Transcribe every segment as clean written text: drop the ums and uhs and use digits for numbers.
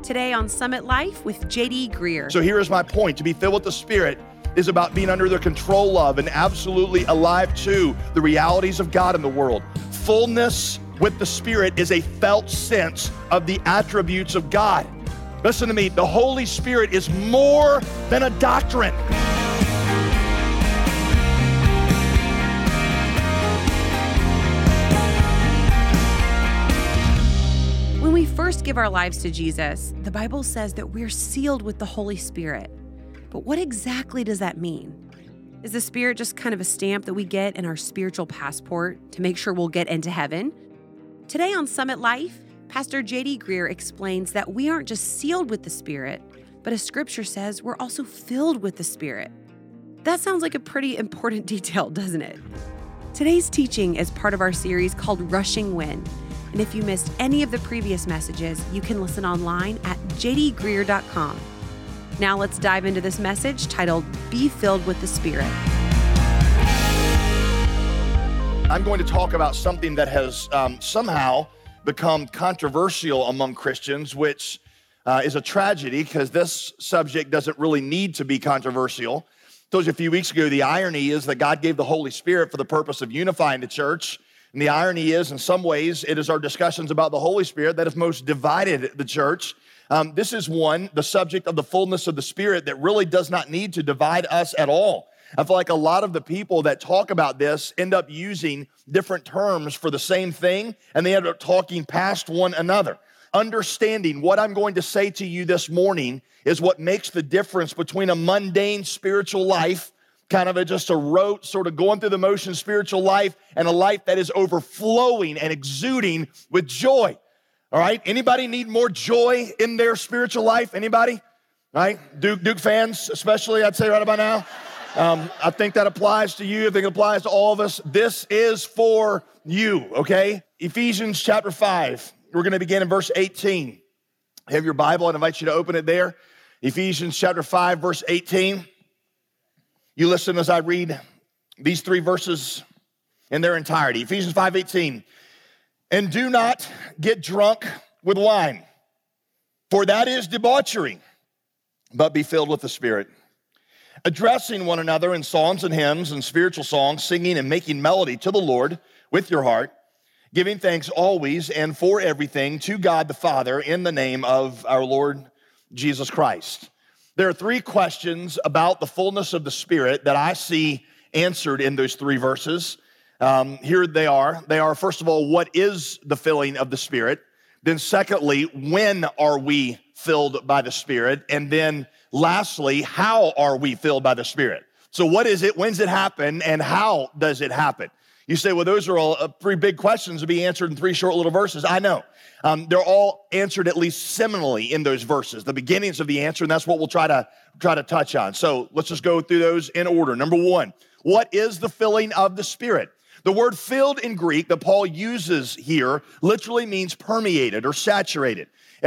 Today on Summit Life with J.D. Greear. So here is my point. To be filled with the Spirit is about being under the control of and absolutely alive to the realities of God in the world. Fullness with the Spirit is a felt sense of the attributes of God. Listen to me, the Holy Spirit is more than a doctrine. When we first give our lives to Jesus, the Bible says that we're sealed with the Holy Spirit. But what exactly does that mean? Is the Spirit just kind of a stamp that we get in our spiritual passport to make sure we'll get into heaven? Today on Summit Life, Pastor J.D. Greear explains that we aren't just sealed with the Spirit, but as Scripture says, we're also filled with the Spirit. That sounds like a pretty important detail, doesn't it? Today's teaching is part of our series called Rushing Wind. And if you missed any of the previous messages, you can listen online at jdgreear.com. Now let's dive into this message titled, Be Filled with the Spirit. I'm going to talk about something that has somehow become controversial among Christians, which is a tragedy because this subject doesn't really need to be controversial. I told you a few weeks ago, the irony is that God gave the Holy Spirit for the purpose of unifying the church. And the irony is, in some ways, it is our discussions about the Holy Spirit that have most divided the church. This is the subject of the fullness of the Spirit that really does not need to divide us at all. I feel like a lot of the people that talk about this end up using different terms for the same thing, and they end up talking past one another. Understanding what I'm going to say to you this morning is what makes the difference between a mundane spiritual life, kind of just a rote, sort of going through the motion spiritual life, and a life that is overflowing and exuding with joy. All right? Anybody need more joy in their spiritual life? Anybody? Right? Duke fans, especially, I'd say right about now. I think that applies to you. I think it applies to all of us. This is for you, okay? Ephesians chapter 5. We're going to begin in verse 18. Have your Bible. I'd invite you to open it there. Ephesians chapter 5, verse 18. You listen as I read these three verses in their entirety. Ephesians 5:18. And do not get drunk with wine, for that is debauchery, but be filled with the Spirit, addressing one another in psalms and hymns and spiritual songs, singing and making melody to the Lord with your heart, giving thanks always and for everything to God the Father in the name of our Lord Jesus Christ. There are three questions about the fullness of the Spirit that I see answered in those three verses. Here they are. They are, first of all, what is the filling of the Spirit? Then secondly, when are we filled by the Spirit? And then lastly, how are we filled by the Spirit? So what is it? When's it happen? And how does it happen? You say, well, those are all three big questions to be answered in three short little verses. I know. They're all answered at least similarly in those verses, the beginnings of the answer, and that's what we'll try to touch on. So let's just go through those in order. Number one, what is the filling of the Spirit? The word filled in Greek that Paul uses here literally means permeated or saturated.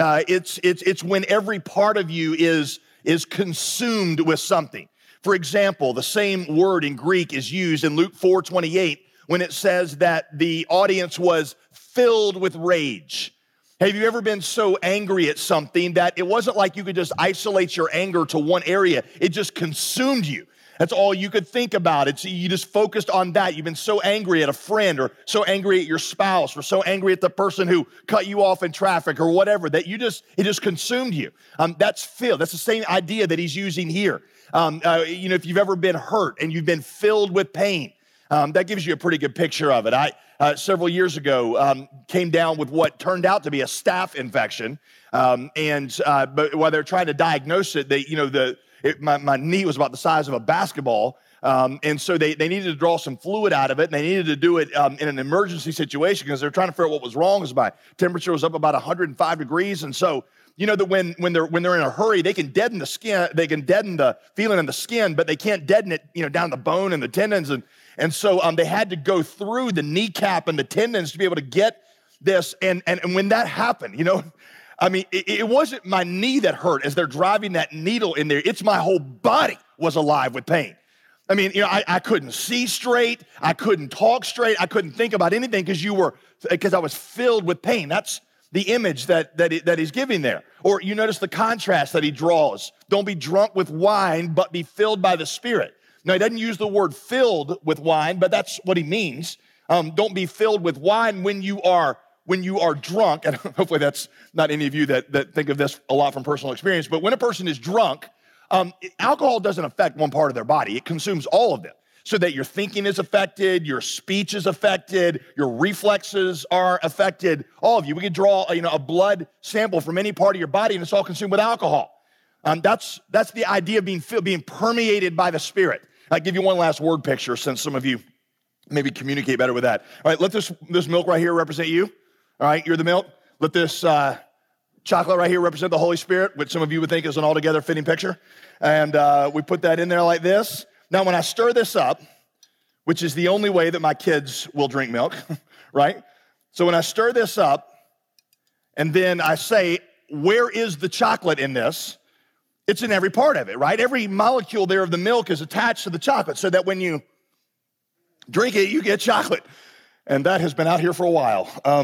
It's when every part of you is consumed with something. For example, the same word in Greek is used in Luke 4:28 when it says that the audience was filled with rage. Have you ever been so angry at something that it wasn't like you could just isolate your anger to one area? It just consumed you. That's all you could think about. You just focused on that. You've been so angry at a friend or so angry at your spouse or so angry at the person who cut you off in traffic or whatever that it just consumed you. That's filled. That's the same idea that he's using here. If you've ever been hurt and you've been filled with pain, that gives you a pretty good picture of it. Several years ago, came down with what turned out to be a staph infection. But while they're trying to diagnose it, my knee was about the size of a basketball. And so they needed to draw some fluid out of it, and they needed to do it in an emergency situation because they're trying to figure out what was wrong. My temperature was up about 105 degrees. And so, that when they're in a hurry, they can deaden the skin, they can deaden the feeling in the skin, but they can't deaden it, down the bone and the tendons. And so they had to go through the kneecap and the tendons to be able to get this. And when that happened, it wasn't my knee that hurt as they're driving that needle in there. It's my whole body was alive with pain. I couldn't see straight. I couldn't talk straight. I couldn't think about anything because I was filled with pain. That's the image that he's giving there. Or you notice the contrast that he draws. Don't be drunk with wine, but be filled by the Spirit. Now, he doesn't use the word filled with wine, but that's what he means. Don't be filled with wine when you are drunk. And hopefully that's not any of you that think of this a lot from personal experience. But when a person is drunk, alcohol doesn't affect one part of their body. It consumes all of them. So that your thinking is affected, your speech is affected, your reflexes are affected, all of you. We could draw a blood sample from any part of your body and it's all consumed with alcohol. That's the idea of being permeated by the Spirit. I'll give you one last word picture since some of you maybe communicate better with that. All right, let this milk right here represent you. All right, you're the milk. Let this chocolate right here represent the Holy Spirit, which some of you would think is an altogether fitting picture. And we put that in there like this. Now, when I stir this up, which is the only way that my kids will drink milk, right? So when I stir this up, and then I say, where is the chocolate in this? It's in every part of it, right? Every molecule there of the milk is attached to the chocolate so that when you drink it, you get chocolate. And that has been out here for a while. All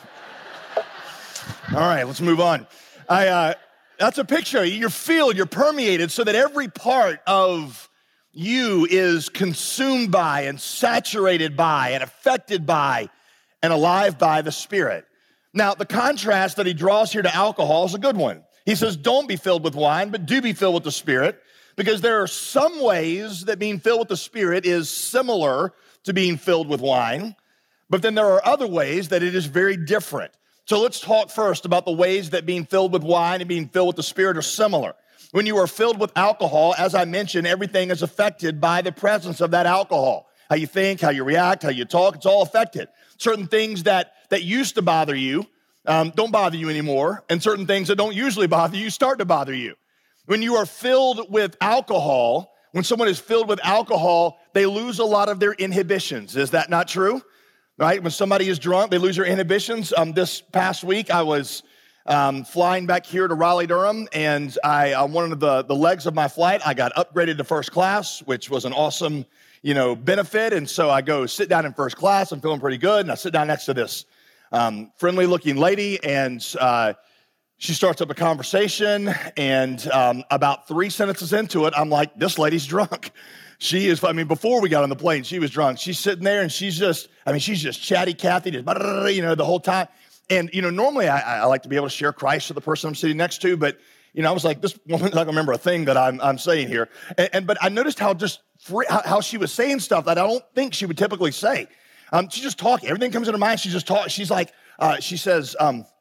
right, let's move on. That's a picture. You're filled, you're permeated so that every part of you is consumed by and saturated by and affected by and alive by the Spirit. Now, the contrast that he draws here to alcohol is a good one. He says, don't be filled with wine, but do be filled with the Spirit, because there are some ways that being filled with the Spirit is similar to being filled with wine, but then there are other ways that it is very different. So let's talk first about the ways that being filled with wine and being filled with the Spirit are similar. When you are filled with alcohol, as I mentioned, everything is affected by the presence of that alcohol. How you think, how you react, how you talk, it's all affected. Certain things that used to bother you don't bother you anymore, and certain things that don't usually bother you start to bother you. When you are filled with alcohol, when someone is filled with alcohol, they lose a lot of their inhibitions. Is that not true? Right? When somebody is drunk, they lose their inhibitions. This past week, I was flying back here to Raleigh-Durham, and one of the legs of my flight, I got upgraded to first class, which was an awesome, benefit. And so I go sit down in first class. I'm feeling pretty good, and I sit down next to this friendly-looking lady, and she starts up a conversation. And about 3 sentences into it, I'm like, this lady's drunk. She is. Before we got on the plane, she was drunk. She's sitting there, and she's just chatty Cathy, just the whole time. And, normally I like to be able to share Christ with the person I'm sitting next to, but, I was like, this woman's not going to remember a thing that I'm saying here. But I noticed how she was saying stuff that I don't think she would typically say. She's just talking. Everything comes into her mind. She just talks. She's like, she said,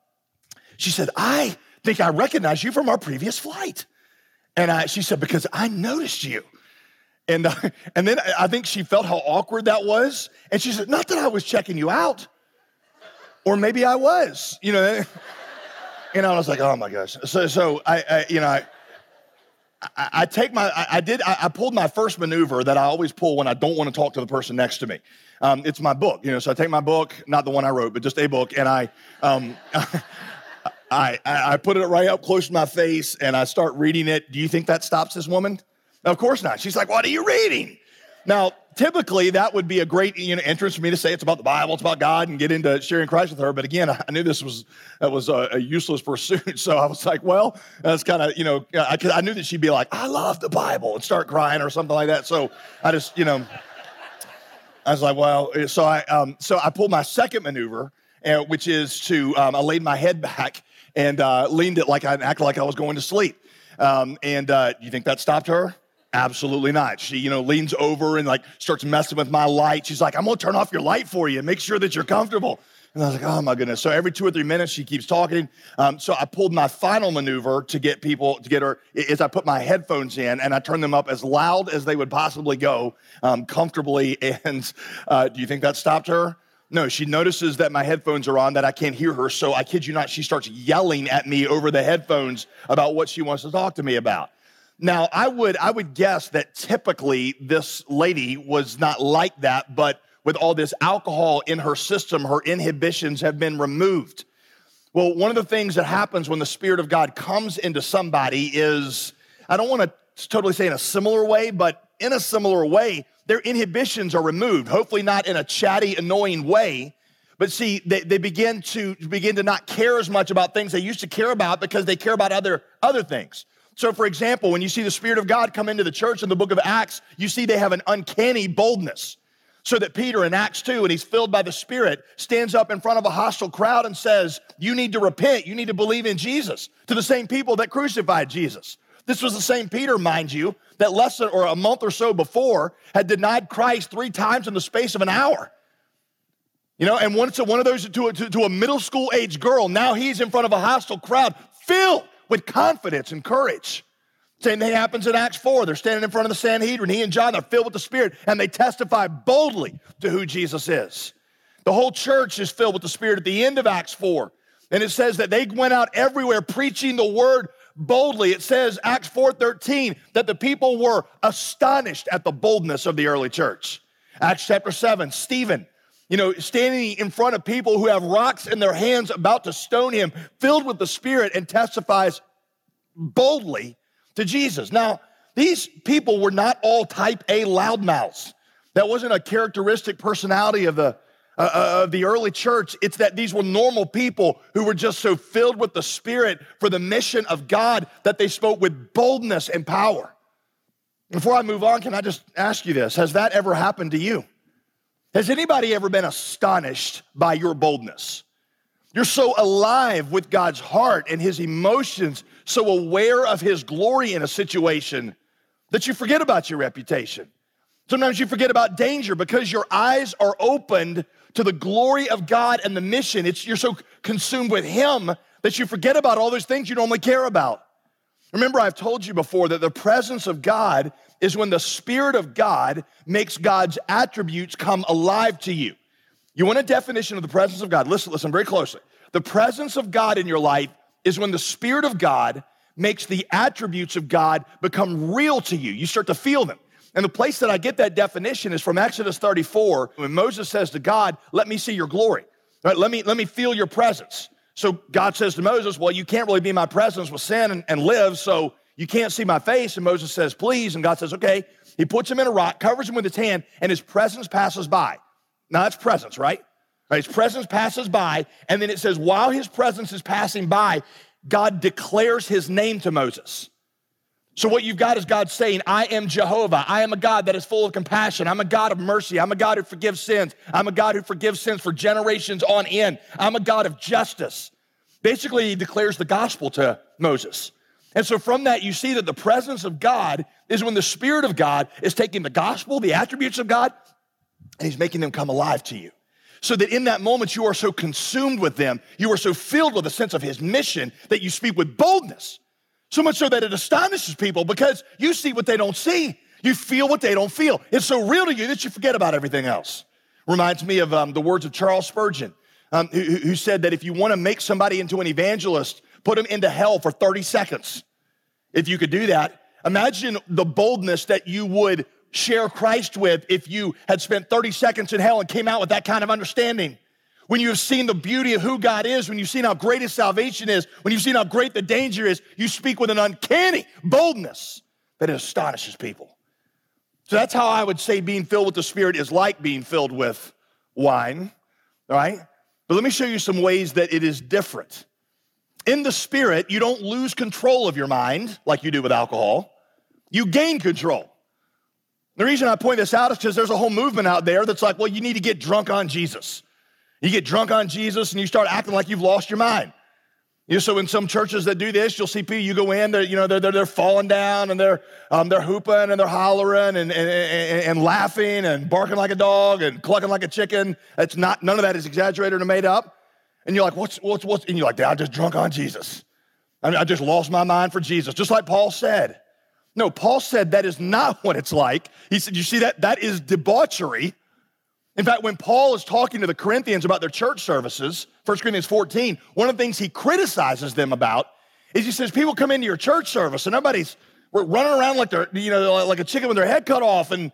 I think I recognize you from our previous flight. And she said, because I noticed you. And then I think she felt how awkward that was. And she said, not that I was checking you out. Or maybe I was, I was like, oh my gosh. So I pulled my first maneuver that I always pull when I don't want to talk to the person next to me. It's my book, so I take my book, not the one I wrote, but just a book, and I put it right up close to my face and I start reading it. Do you think that stops this woman? Of course not. She's like, what are you reading? Now, typically, that would be a great entrance for me to say it's about the Bible, it's about God, and get into sharing Christ with her. But again, I knew that was a useless pursuit. So I was like, well, that's kind of, I knew that she'd be like, I love the Bible, and start crying or something like that. So I just, I was like, well, so I pulled my second maneuver, which is I laid my head back and leaned it like I acted like I was going to sleep. Do you think that stopped her? Absolutely not. She, leans over and starts messing with my light. She's like, I'm going to turn off your light for you. Make sure that you're comfortable. And I was like, oh my goodness. So every 2 or 3 minutes, she keeps talking. So I pulled my final maneuver to get her, is I put my headphones in and I turned them up as loud as they would possibly go, comfortably. And do you think that stopped her? No, she notices that my headphones are on, that I can't hear her. So I kid you not, she starts yelling at me over the headphones about what she wants to talk to me about. Now, I would guess that typically this lady was not like that, but with all this alcohol in her system, her inhibitions have been removed. Well, one of the things that happens when the Spirit of God comes into somebody is, I don't want to totally say in a similar way, but in a similar way, their inhibitions are removed. Hopefully not in a chatty, annoying way, But see, they begin to not care as much about things they used to care about because they care about other things. So for example, when you see the Spirit of God come into the church in the book of Acts, you see they have an uncanny boldness. So that Peter in Acts 2, and he's filled by the Spirit, stands up in front of a hostile crowd and says, you need to repent, you need to believe in Jesus, to the same people that crucified Jesus. This was the same Peter, mind you, that less than or a month or so before had denied Christ 3 times in the space of an hour. You know, and once one of those to a middle school age girl, now he's in front of a hostile crowd filled with confidence and courage. Same thing happens in Acts 4. They're standing in front of the Sanhedrin. He and John are filled with the Spirit, and they testify boldly to who Jesus is. The whole church is filled with the Spirit at the end of Acts 4. And it says that they went out everywhere preaching the word boldly. It says, Acts 4:13, that the people were astonished at the boldness of the early church. Acts chapter 7, Stephen, standing in front of people who have rocks in their hands about to stone him, filled with the Spirit, and testifies boldly to Jesus. Now, these people were not all type A loudmouths. That wasn't a characteristic personality of the early church. It's that these were normal people who were just so filled with the Spirit for the mission of God that they spoke with boldness and power. Before I move on, can I just ask you this? Has that ever happened to you? Has anybody ever been astonished by your boldness? You're so alive with God's heart and his emotions, so aware of his glory in a situation that you forget about your reputation. Sometimes you forget about danger because your eyes are opened to the glory of God and the mission. You're so consumed with him that you forget about all those things you normally care about. Remember, I've told you before that the presence of God is when the Spirit of God makes God's attributes come alive to you. You want a definition of the presence of God? Listen very closely. The presence of God in your life is when the Spirit of God makes the attributes of God become real to you. You start to feel them. And the place that I get that definition is from Exodus 34, when Moses says to God, let me see your glory. Right? Let me feel your presence. So God says to Moses, well, you can't really be in my presence with sin and live, so you can't see my face. And Moses says, please. And God says, okay. He puts him in a rock, covers him with his hand, and his presence passes by. Now that's presence, right? His presence passes by, and then it says, while his presence is passing by, God declares his name to Moses. So what you've got is God saying, I am Jehovah. I am a God that is full of compassion. I'm a God of mercy. I'm a God who forgives sins. I'm a God who forgives sins for generations on end. I'm a God of justice. Basically, he declares the gospel to Moses. And so from that, you see that the presence of God is when the Spirit of God is taking the gospel, the attributes of God, and he's making them come alive to you. So that in that moment, you are so consumed with them, you are so filled with a sense of his mission that you speak with boldness. So much so that it astonishes people because you see what they don't see. You feel what they don't feel. It's so real to you that you forget about everything else. Reminds me of the words of Charles Spurgeon, who said that if you want to make somebody into an evangelist, put them into hell for 30 seconds. If you could do that, imagine the boldness that you would share Christ with if you had spent 30 seconds in hell and came out with that kind of understanding. When you have seen the beauty of who God is, when you've seen how great his salvation is, when you've seen how great the danger is, you speak with an uncanny boldness that astonishes people. So that's how I would say being filled with the Spirit is like being filled with wine, all right? But let me show you some ways that it is different. In the Spirit, you don't lose control of your mind like you do with alcohol. You gain control. The reason I point this out is because there's a whole movement out there that's like, well, you need to get drunk on Jesus. You get drunk on Jesus and you start acting like you've lost your mind. So in some churches that do this, you'll see people, you go in, they're falling down and they're hooping and they're hollering and laughing and barking like a dog and clucking like a chicken. None of that is exaggerated or made up. And you're like, what's, and you're like, I just drunk on Jesus. I just lost my mind for Jesus, just like Paul said. No, Paul said that is not what it's like. He said, you see that? That is debauchery. In fact, when Paul is talking to the Corinthians about their church services, 1 Corinthians 14, one of the things he criticizes them about is he says, people come into your church service and everybody's running around like they're, like a chicken with their head cut off and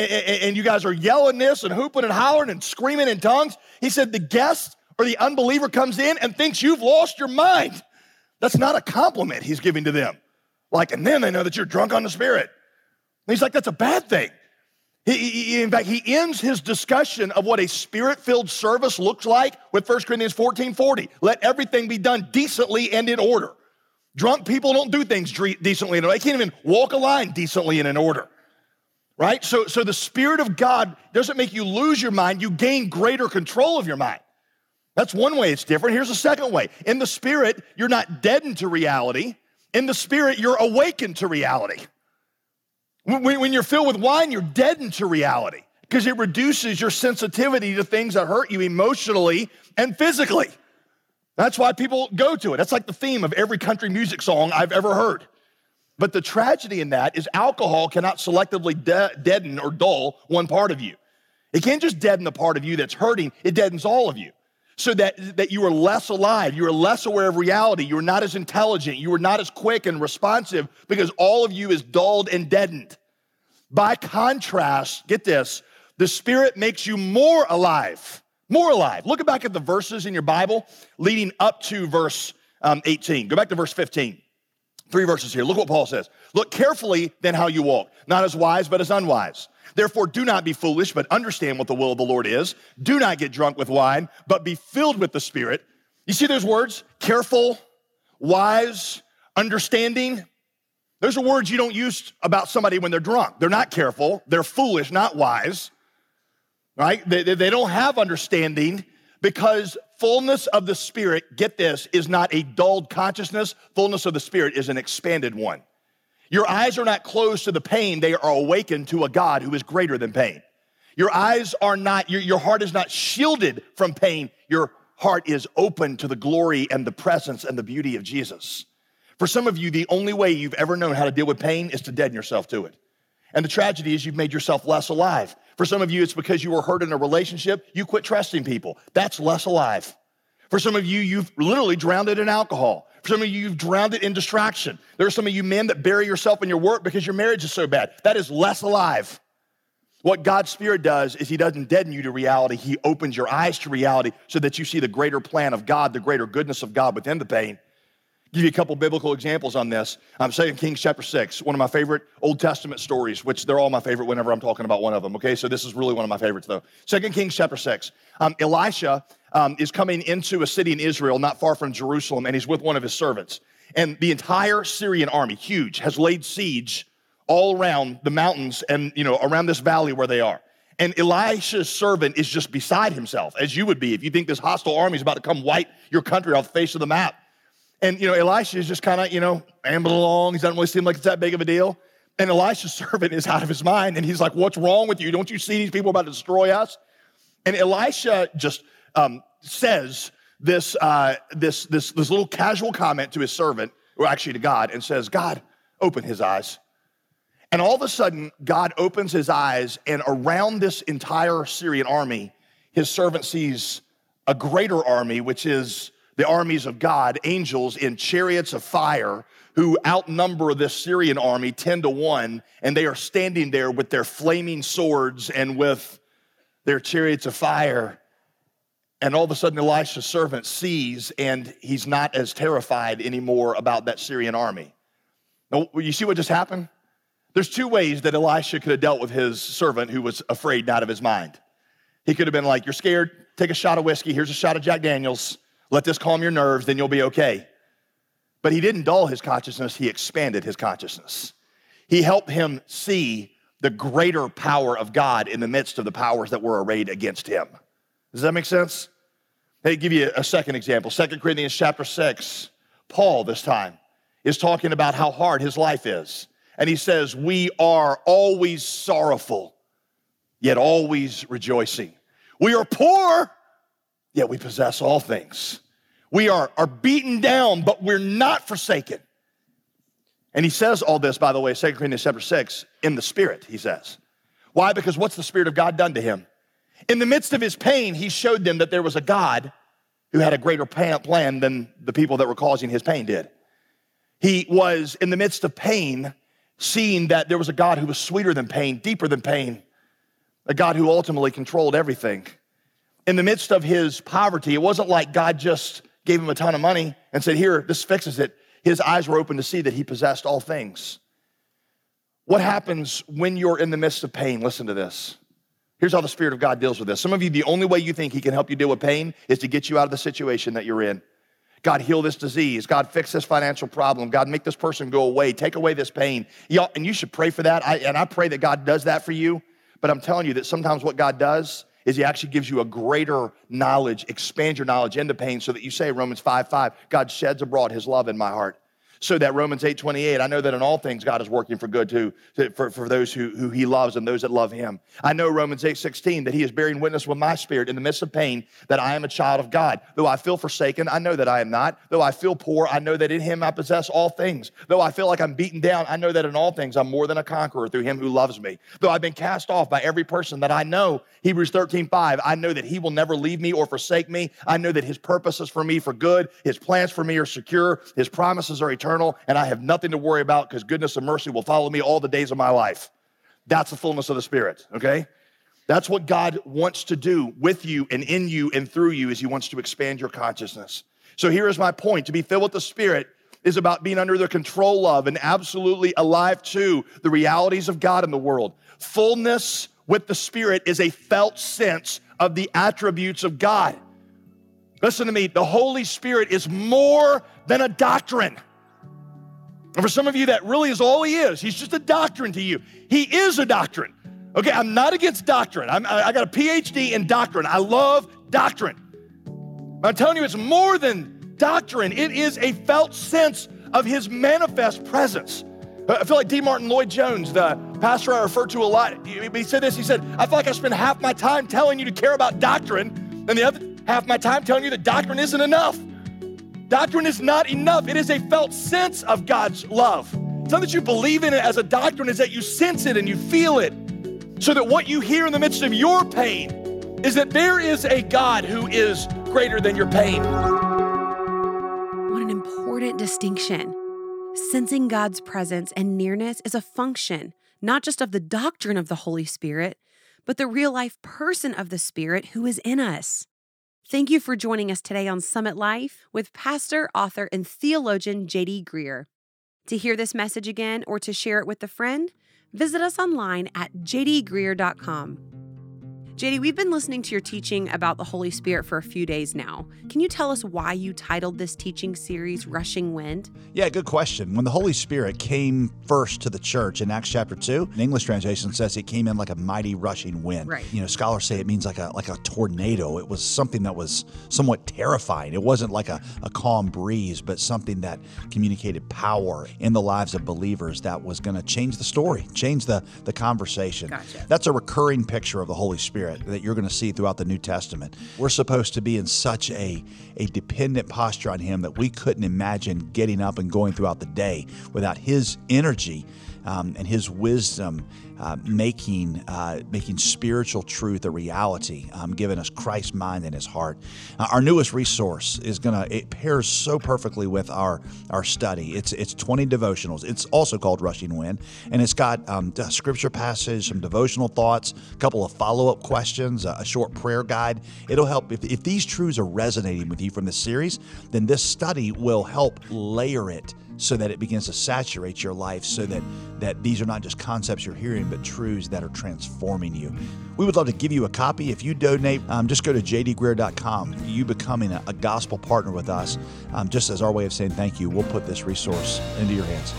you guys are yelling this and hooping and hollering and screaming in tongues. He said, the guest or the unbeliever comes in and thinks you've lost your mind. That's not a compliment he's giving to them. And then they know that you're drunk on the Spirit. And he's like, that's a bad thing. In fact, he ends his discussion of what a spirit-filled service looks like with 1 Corinthians 14:40. Let everything be done decently and in order. Drunk people don't do things decently in order. They can't even walk a line decently and in order, right? So the Spirit of God doesn't make you lose your mind. You gain greater control of your mind. That's one way it's different. Here's a second way. In the Spirit, you're not deadened to reality. In the Spirit, you're awakened to reality. When you're filled with wine, you're deadened to reality because it reduces your sensitivity to things that hurt you emotionally and physically. That's why people go to it. That's like the theme of every country music song I've ever heard. But the tragedy in that is alcohol cannot selectively deaden or dull one part of you. It can't just deaden the part of you that's hurting, it deadens all of you. So that you are less alive, you are less aware of reality, you are not as intelligent, you are not as quick and responsive because all of you is dulled and deadened. By contrast, get this, the Spirit makes you more alive, more alive. Look back at the verses in your Bible leading up to verse 18. Go back to verse 15. 3 verses here. Look what Paul says. Look carefully then how you walk, not as wise, but as unwise. Therefore, do not be foolish, but understand what the will of the Lord is. Do not get drunk with wine, but be filled with the Spirit. You see those words? Careful, wise, understanding. Those are words you don't use about somebody when they're drunk. They're not careful. They're foolish, not wise. Right? They don't have understanding because fullness of the Spirit, get this, is not a dulled consciousness. Fullness of the Spirit is an expanded one. Your eyes are not closed to the pain. They are awakened to a God who is greater than pain. Your eyes are not, your heart is not shielded from pain. Your heart is open to the glory and the presence and the beauty of Jesus. For some of you, the only way you've ever known how to deal with pain is to deaden yourself to it. And the tragedy is you've made yourself less alive. For some of you, it's because you were hurt in a relationship, you quit trusting people. That's less alive. For some of you, you've literally drowned it in alcohol. For some of you, you've drowned it in distraction. There are some of you men that bury yourself in your work because your marriage is so bad. That is less alive. What God's Spirit does is he doesn't deaden you to reality. He opens your eyes to reality so that you see the greater plan of God, the greater goodness of God within the pain. I'll give you a couple biblical examples on this. 2 Kings chapter 6, one of my favorite Old Testament stories, which they're all my favorite whenever I'm talking about one of them, okay? So this is really one of my favorites, though. 2 Kings chapter 6. Elisha is coming into a city in Israel not far from Jerusalem, and he's with one of his servants. And the entire Syrian army, huge, has laid siege all around the mountains and, around this valley where they are. And Elisha's servant is just beside himself, as you would be if you think this hostile army is about to come wipe your country off the face of the map. And, Elisha is just kind of, ambling along. He doesn't really seem like it's that big of a deal. And Elisha's servant is out of his mind. And he's like, what's wrong with you? Don't you see these people about to destroy us? And Elisha just says this little casual comment to his servant, or actually to God, and says, God, open his eyes. And all of a sudden, God opens his eyes, and around this entire Syrian army, his servant sees a greater army, which is the armies of God, angels in chariots of fire who outnumber this Syrian army 10-1, and they are standing there with their flaming swords and with their chariots of fire. And all of a sudden, Elisha's servant sees, and he's not as terrified anymore about that Syrian army. Now, you see what just happened? There's 2 ways that Elisha could have dealt with his servant who was afraid and out of his mind. He could have been like, you're scared, take a shot of whiskey, here's a shot of Jack Daniels, let this calm your nerves, then you'll be okay. But he didn't dull his consciousness, he expanded his consciousness. He helped him see the greater power of God in the midst of the powers that were arrayed against him. Does that make sense? Let me give you a second example. 2 Corinthians chapter 6, Paul this time is talking about how hard his life is. And he says, we are always sorrowful, yet always rejoicing. We are poor, yet we possess all things. We are beaten down, but we're not forsaken. And he says all this, by the way, 2 Corinthians chapter 6, in the Spirit, he says. Why? Because what's the Spirit of God done to him? In the midst of his pain, he showed them that there was a God who had a greater plan than the people that were causing his pain did. He was, in the midst of pain, seeing that there was a God who was sweeter than pain, deeper than pain, a God who ultimately controlled everything. In the midst of his poverty, it wasn't like God just gave him a ton of money and said, here, this fixes it. His eyes were open to see that he possessed all things. What happens when you're in the midst of pain? Listen to this. Here's how the Spirit of God deals with this. Some of you, the only way you think he can help you deal with pain is to get you out of the situation that you're in. God, heal this disease. God, fix this financial problem. God, make this person go away. Take away this pain. Y'all, and you should pray for that. I pray that God does that for you. But I'm telling you that sometimes what God does is he actually gives you a greater knowledge, expand your knowledge into pain so that you say, Romans 5:5, God sheds abroad his love in my heart. So that Romans 8:28, I know that in all things God is working for good for those who he loves and those that love him. I know Romans 8:16, that he is bearing witness with my spirit in the midst of pain that I am a child of God. Though I feel forsaken, I know that I am not. Though I feel poor, I know that in him I possess all things. Though I feel like I'm beaten down, I know that in all things I'm more than a conqueror through him who loves me. Though I've been cast off by every person that I know, Hebrews 13:5, I know that he will never leave me or forsake me. I know that his purposes for me for good, his plans for me are secure, his promises are eternal, and I have nothing to worry about because goodness and mercy will follow me all the days of my life. That's the fullness of the Spirit, okay? That's what God wants to do with you and in you and through you, is he wants to expand your consciousness. So here is my point. To be filled with the Spirit is about being under the control of and absolutely alive to the realities of God in the world. Fullness with the Spirit is a felt sense of the attributes of God. Listen to me, the Holy Spirit is more than a doctrine. And for some of you, that really is all he is. He's just a doctrine to you. He is a doctrine. Okay, I'm not against doctrine. I got a PhD in doctrine. I love doctrine. But I'm telling you, it's more than doctrine. It is a felt sense of his manifest presence. I feel like D. Martin Lloyd-Jones, the pastor I refer to a lot, he said this. He said, I feel like I spend half my time telling you to care about doctrine and the other half my time telling you that doctrine isn't enough. Doctrine is not enough. It is a felt sense of God's love. It's not that you believe in it as a doctrine, it's that you sense it and you feel it. So that what you hear in the midst of your pain is that there is a God who is greater than your pain. What an important distinction. Sensing God's presence and nearness is a function, not just of the doctrine of the Holy Spirit, but the real-life person of the Spirit who is in us. Thank you for joining us today on Summit Life with pastor, author, and theologian J.D. Greear. To hear this message again or to share it with a friend, visit us online at jdgreear.com. JD, we've been listening to your teaching about the Holy Spirit for a few days now. Can you tell us why you titled this teaching series Rushing Wind? Yeah, good question. When the Holy Spirit came first to the church in Acts chapter 2, an English translation says it came in like a mighty rushing wind. Right. You know, scholars say it means like a tornado. It was something that was somewhat terrifying. It wasn't like a calm breeze, but something that communicated power in the lives of believers that was going to change the story, change the conversation. Gotcha. That's a recurring picture of the Holy Spirit that you're going to see throughout the New Testament. We're supposed to be in such a dependent posture on him that we couldn't imagine getting up and going throughout the day without his energy and his wisdom making spiritual truth a reality, giving us Christ's mind and his heart. Our newest resource it pairs so perfectly with our study. It's 20 devotionals. It's also called Rushing Wind, and it's got a scripture passage, some devotional thoughts, a couple of follow-up questions, a short prayer guide. It'll help if these truths are resonating with you from this series, then this study will help layer it so that it begins to saturate your life, so that these are not just concepts you're hearing, but truths that are transforming you. We would love to give you a copy. If you donate, just go to jdgreear.com. You becoming a gospel partner with us, just as our way of saying thank you, we'll put this resource into your hands.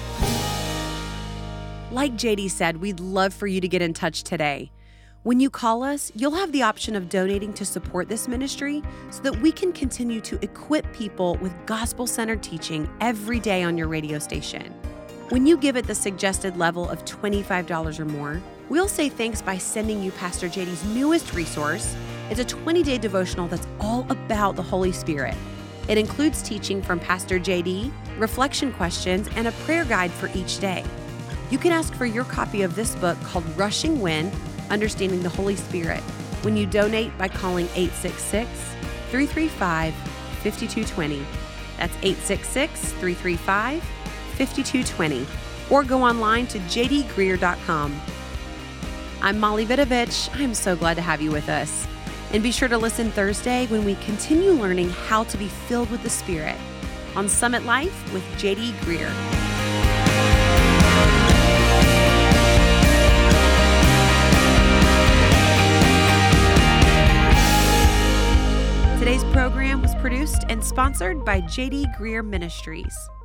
Like JD said, we'd love for you to get in touch today. When you call us, you'll have the option of donating to support this ministry so that we can continue to equip people with gospel-centered teaching every day on your radio station. When you give at the suggested level of $25 or more, we'll say thanks by sending you Pastor JD's newest resource. It's a 20-day devotional that's all about the Holy Spirit. It includes teaching from Pastor JD, reflection questions, and a prayer guide for each day. You can ask for your copy of this book called Rushing Wind, Understanding the Holy Spirit when you donate by calling 866-335-5220. That's 866-335-5220. Or go online to jdgreear.com. I'm Molly Vidovich. I'm so glad to have you with us. And be sure to listen Thursday when we continue learning how to be filled with the Spirit on Summit Life with J.D. Greear. Sponsored by J.D. Greer Ministries.